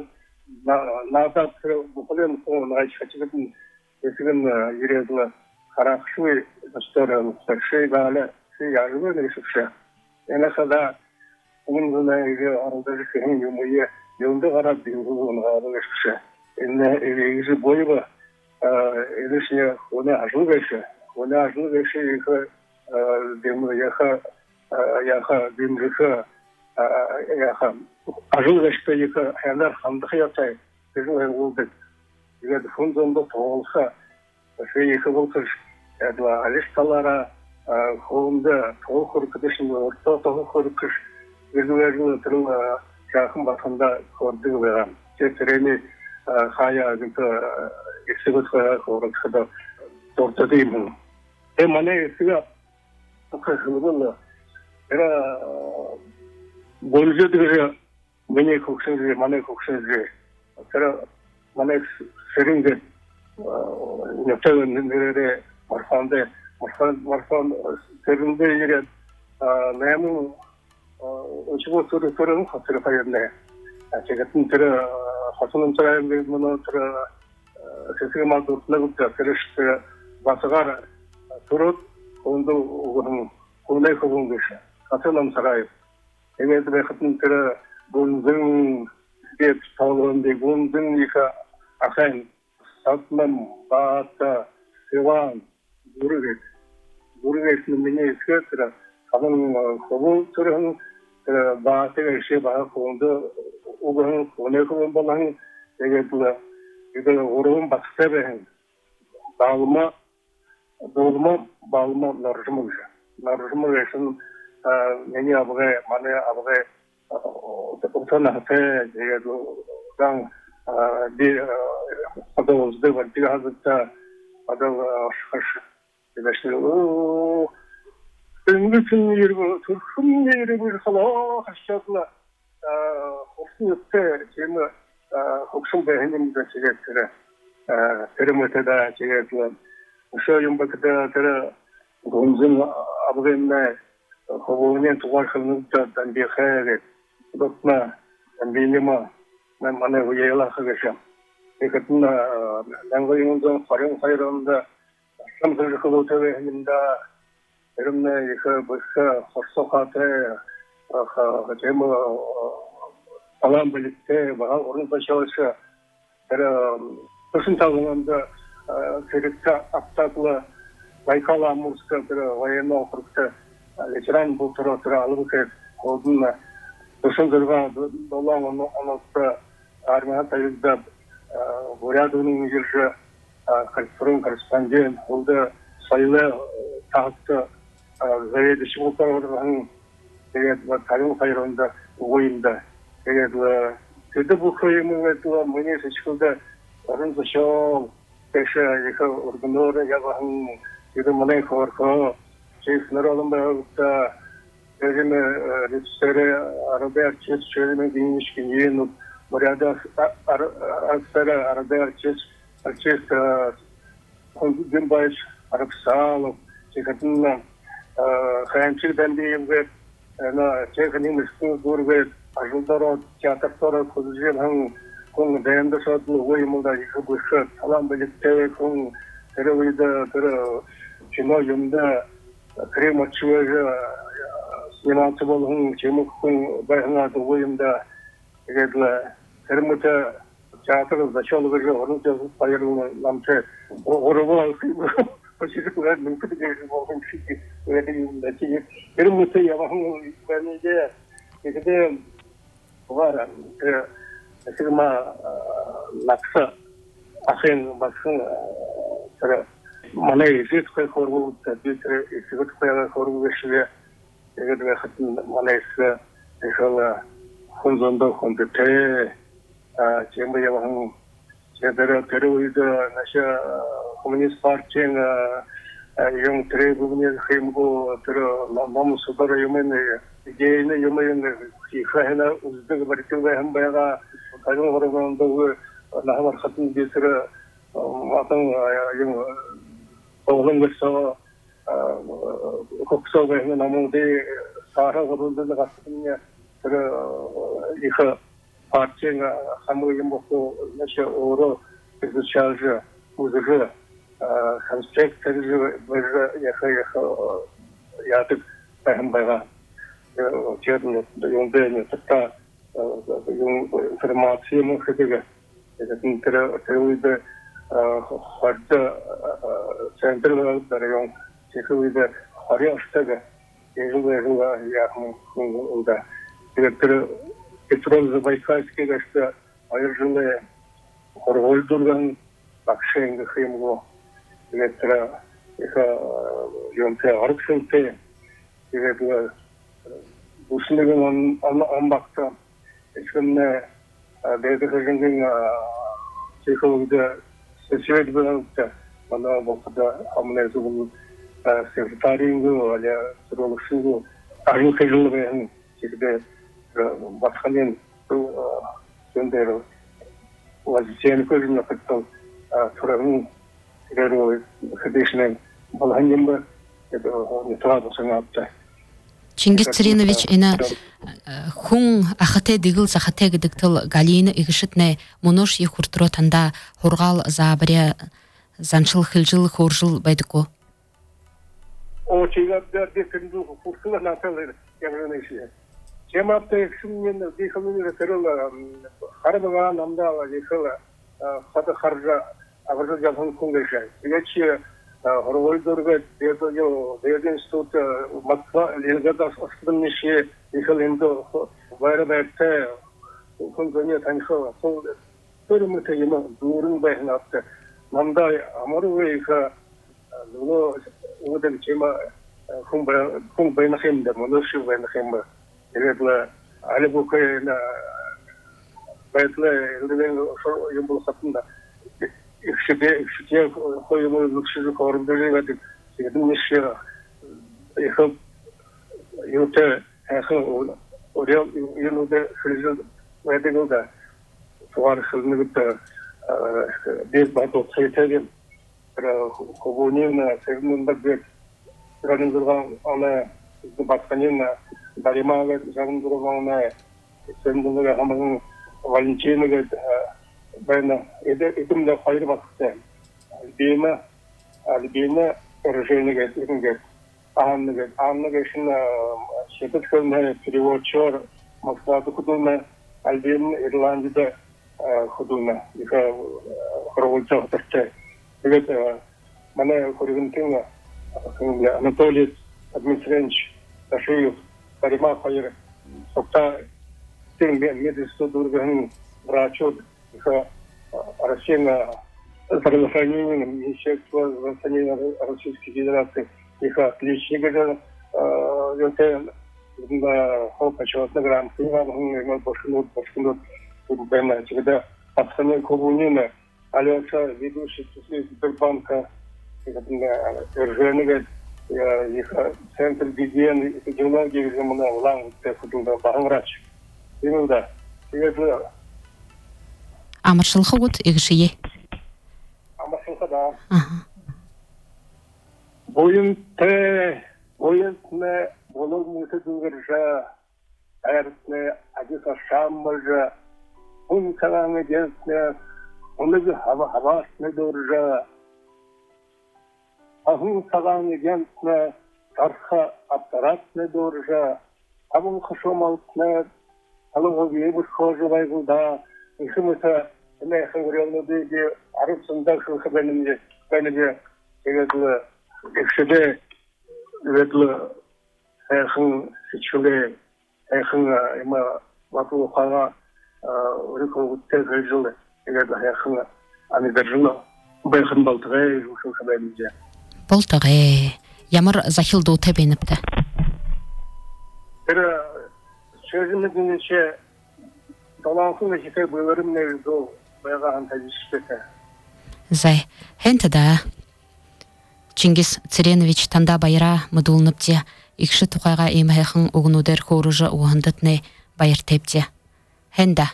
나다 그 보컬은 또 나이 차치거든 지금 이래도 가락수의 스토리는 색시가래 시야르는 있었어. 에나서다 오늘은 이제 어른들이 그런 유무에 연도 가라 비우고는 하는 것이었어. 근데 이게 뭐이고 어 이것이 오늘 아주 것이 오늘 아주 것이 그 데모 야ха 야ха 빈르카 야ха 아주 것이 이거 하나 한다 해야지 그래서 우리 이게 혼돈도 도울사 그 이거 볼수 그 알리스탈라라 혼자 도울 그듯이 또 도울 그 그래서 들은 작은 바탕다 거기가 왜제 트레이닝 하야 그 익스버트가 그렇게도 도저히면 에 만에 그가 그거는 내가 본주들이 많이 걱정이 많이 걱정이 그래서 만에 세린데 옆에는 내래 말한데 말한 말한 세린데 이게 내무 어치고 소리 소리는 같이 가야겠네. 제가 진짜 하소는 사람들 뭐는 들어 세상만 돌아가고 그래서 와서가 서로 온도 오고는 오늘 그런 것이 같은 남사가요. 에메드 같은 그 본능 게 타오는데 본능이가 아칸 사트만 바타 세완 모르겠 모르겠는 분이 있었더라. 가는 거고 저런 그 바테가 시바 공도 오고는 오늘 그런 번한 되게 또 이거 오르면 박세베 바우마 바우마 바우마 나르무자 나르무에서는 내니 아버게 만에 아버게 어떤 하세 제가도 강 디 아도즈데 버티가 하자 아도 샤시 이것이 은근 일고 큰 일을 하고 하셨나 혹시 때 제가 혹시 배행님도 제가 그래 그러면서다 제가 그 소용받다 들어 공진 아버지네 거부는 도와주는 것 단비해 그렇나 단비님아 난 만에 왜라 하겠어 이것은 내가 이런 활용 사이런다 삼성을 그거 되게 했는다 여러분의 그 벌써 허속하대 어 제뭐 방안 벌릴 때 막, 오른 것이 어서, 그래, 무슨 타고는데, 그렇게 앞다고, 와이칼라 무스가, 그래, 와이노, 그렇게, 레지란 부터로 들어, 알고, 그, 거든, 무슨 결과, 놀라운, 어느스, 아르마타, 일다, 우리아도는 일을, 그런, 그레스판디엔, 홀드, sayılı tahtı zayıf dışı muhtarlarının 다른 사이론다 오인다 그래도 그때 부커이면 또 뭐니 세치고다 다른 소쇼 대셔 이거 오르노르 야한 지금 뭐네 거거 제스너로는 배우다 요즘에 리스테레 아르베르 체스 체르는 딩니시 니는 뭐라다 아르베르 아르베르 체스 체스 콘dimbaş arapsal çekatınla hayamçıdan diyeyim ve na çekinin müstü durve ajudara çataktora kuzun han kon deyende satlı oyumda yıkı şu salam birlikte kon terevide ter çino yumda krem açıyor sinatı bolun çemuk kon bayhana da oyumda gedle termite çatakı da şolu veriyor onu da payırılma lamçe orada Почему не поддерживаем в Шике в этом дате? Перемыться я могу сказать, когда вара, фирма Накса, Ахен, Баксан, Малай, Житская хорву, Битер, и Сигутская хорву вышли, и когда хотим Малайская, решала Хунзонда, Хундете, чем бы я могу 제대로 데려오이도 나샤 코미니스트 파티는 용 트레이브니 힘고 들어 너무 수도로 요면에 이제는 요면에 기회나 우즈가 버티고 한 번가 가정 걸어가는데 나하고 같은 데서 어떤 용 오는 것서 국서가 있는 나무데 사하고 그런데 같은 들어 이거 партияға хамыгын боку неше оро изучалжы узжы конспекторжы биржы яха яха ятып байга черный юндене такта информация мы хотели это интервьюде харта центрный район теховиде харяштага ежележела яхмы унда директор Петров-Забайкальский, что ayırжылы Хорвольдурган, Бакшенга Химго, Ветра, Иха, Йонте Арксенте, Ветра, Бушнеген Амбакта, Ишкенне, Дедехаженген, Тиховда, Сечеведбенте, она Бокуда, Амнезу, Секретарингу, Аля Сролушингу, Арюхажылы, Тихде, Батханин Сендер Вазичен Кожина Фактон Туран Герой Хадишнен Балханимба это не трудно санапта Чингис Царинович ина хун ахате дигил сахате гидиктил галина игишитне монош ихуртро танда хоргал забря занчыл хилжил хоржил байдыко О чигабдар декинду курсула наталер ямрыныши Чемапта экшимнен дихалыны терла харбага намдала дихала хата харжа аваржа жахан кунгеша. Ячи хорвольдорга дето yo деден институт матва лелгада остынныше дихалендо байрабетте кунгоне таньхо сол төрмөтө ема дурун байнапты. Намда амарыга ло уден чема кумба кумбайнахемде моноши байнахемде Ветла Алибукайна Ветла Элден Юмбул Хатында их себе их себе хоему лучше хордели вадик седим неше их юте эх орел юнуде хризил вадигуда туар хилнута без батот сетеген хобунина сегмунда бек ранындырган ана батканина Даримага Жандуровна, Сендуга Хаман, Валентинага, Бена, этим да хайр вакытта. Альбина, Альбина, Роженага, Ингер, Аннага, Аннага шина, Шепеткана, переводчор, Максату Худуна, Альбин, Ирландия, Худуна, их Хорвольцов Тарте. Это Мана Хорвинкина, Анатолий Дмитриевич Ташиев, Тарима Хайр, Сокта, Тин Медисту Дурган, Врачот, Россия здравоохранения, Министерства здравоохранения Российской Федерации, их отличника же, это на холпачеватный грамм, мы пошли, пошли, понимаете, когда остальные коммунины, Алёша, ведущий Сбербанка, Рженега, их центр гигиены и технологии, где мы на лангу, технологии, багамрач. Именно да. Это Амаршылхы от игшие. Амаршылхы да. Бойынты, бойынтны, болу мұты дүнгіржі, әртні, әдіс ашаммыжы, ұн сағаңы дентні, ұнығы хава-хавасны дұржы, ағын сағаңы дентні, тарха аптаратны дұржы, абын қышомалтны, алығы вебір қожы байгылда, Ихымыта, не хангрелно деги, арабсында шылхы бәнімде, бәнімде, егедлі, екшеде, егедлі, әйхін сечілі, әйхін, има, ватылы қаға, үрікін үтте ғылжылы, егедлі, әйхін, амидар жылы, бәйхін балтығай, шылхы бәнімде. Балтығай, ямар захилды өте бәніпті? Бір, сөзіміздің Таланқын әжеке бөлірім нәуді байғаған тәжішпеті. Зай, хэнті да. Чингис Церенович танда байра мұдылыныпте, икші тұқайға емайқын ұғынудер қорыжы ұғындытны байыр тепте. Хэнда.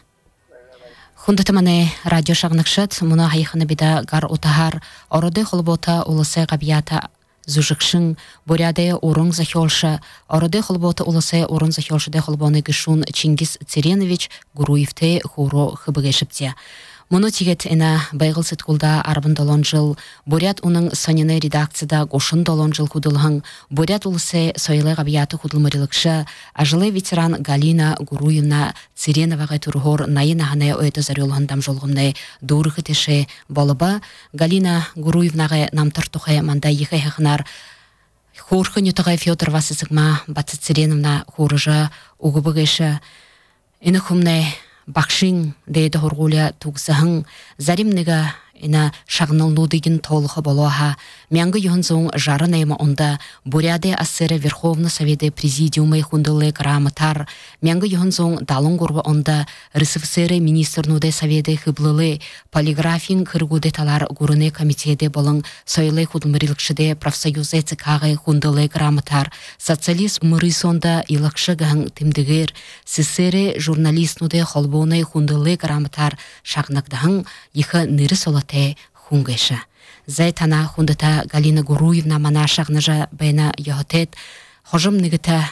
Хундытыманы радио шағынықшыт, мұна хайқыны бида гар ұтағар, ороды құлбота ұлысы ғабията Зужикшин, Буряде урон захёлша, ороде холбота уласе урон захёлша де холбоны гишун Чингис Церенович Гуруевте хуро хыбыгешипте. Мұны тегет әна байғыл сеткулда арбын долон жыл, Бурят оның саныны редакцияда гошын долон жыл худылғын, Бурят уласе сойлы ғабияты худылмарилықшы, ажылы ветеран Галина Гуруевна Цереноваға турғор найын ағаны өйті зарелғын дамжолғымны дұрығы теше болыба, Галина Гуруевнаға намтыр тұқай манда ехай хақынар, Хорхы нютағай Федор Васызықма Баты Цереновна хорыжа уғыбығышы, Ені құмны Бақшин дейді хорғуля туғсығын, Заримніға ina шагнал нудыгин толха болоха мянга юнзон жара нейма онда буряде ассере Верховный Совете Президиума хундылы грамотар мянга юнзон далон горба онда ресурсere министр нуде Совете хыблылы полиграфин кыргуде талар гурыне комитете болын сойлы худмырылыкшыде профсоюзе цикагы хундылы грамотар социалист мырысонда илакшыган тимдигер сесере журналист нуде холбоны хундылы грамотар шагнагдахын иха ныры солате хунгеша. Зайтана хундата Галина Гуруевна мана шагныжа бэна йохотет хожым нигыта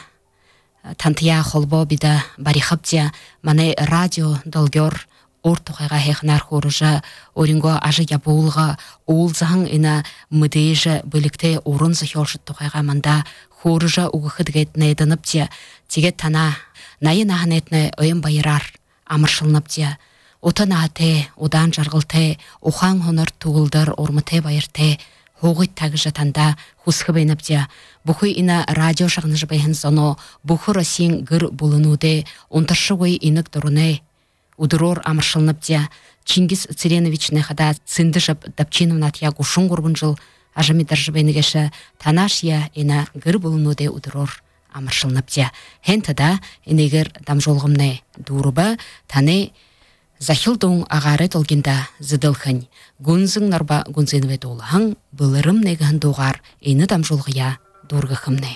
тантия холбо бида барихабтия мане радио долгер ортуғайға хехнар хорыжа оринго ажы ябулға уылзаң ина мыдейжа бөлікте орын захёлшыт туғайға манда хорыжа уғықыдгет нейданыптия тегет тана найын аханетны ойын байырар амыршылныптия Отана ате, одан жарғылте, охан хонор туғылдар ормыте байырте, хоғыт тағы жатанда хусқы бейніпте. Бұхы ина радио шағныжы бейхін соно, бұхы Россиян гір бұлынуде, онтаршы ғой инік дұрыне, удырор амыршылныпте. Чингис Церенович нехада цындышып дапчиновнат я гушын ғұрбын жыл, ажамидаржы бейнігеші, танаш я ина гір бұлынуде удырор амыршылныпте. Хентада инегер дамжолғымне дұрыба, таны Захилдың ағары толгенда зыдылхын, гүнзің нарба гүнзенве долағын, бұлырым негіхін доғар, ені дамжолғыя дұрғықымны.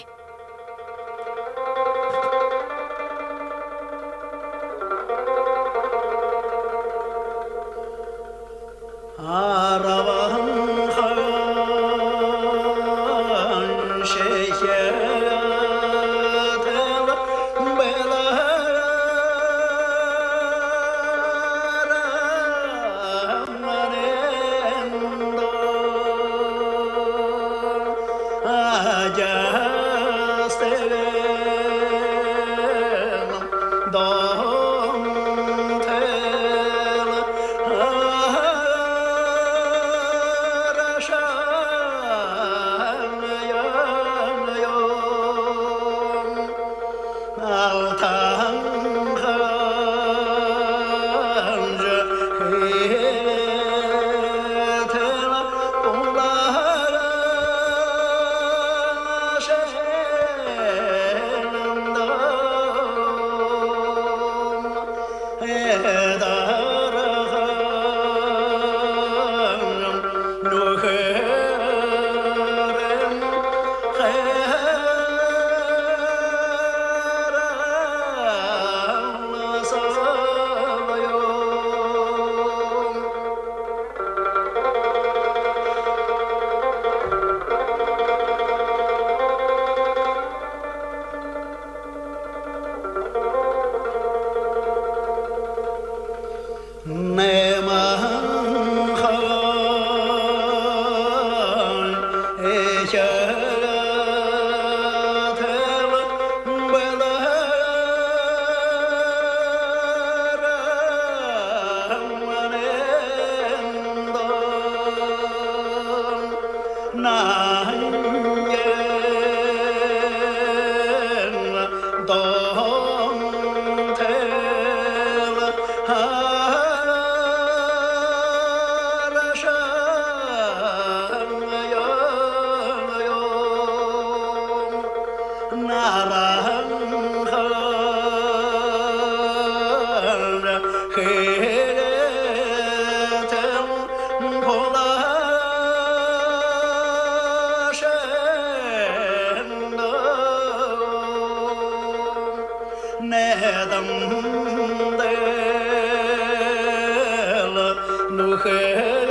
Nedam del luhe